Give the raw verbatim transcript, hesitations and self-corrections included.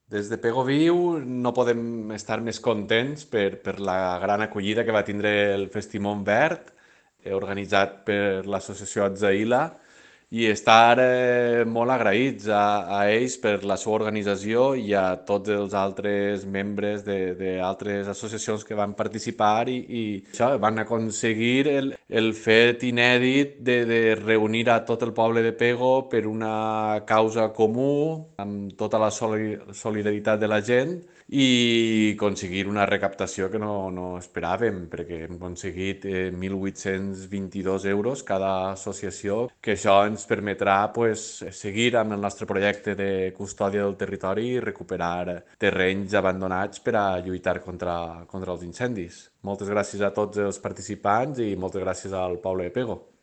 Des de Pego Viu no podem estar més contents per, per la gran acollida que va tindre el Festimón Verd, eh, organitzat per l'associació Atzaïla, i estar eh, molt agraïts a, a ells per la seva organització i a tots els altres membres de- d'altres associacions que van participar i, i això, van aconseguir el, el fet inèdit de, de reunir a tot el poble de Pego per una causa comú, amb tota la soli- solidaritat de la gent i aconseguir una recaptació que no, no esperàvem, perquè hem aconseguit eh, mil vuit-cents vint-i-dos euros cada associació, que això ens permetrà pues, seguir amb el nostre projecte de custòdia del territori i recuperar terrenys abandonats per a lluitar contra, contra els incendis. Moltes gràcies a tots els participants i moltes gràcies al poble de Pego.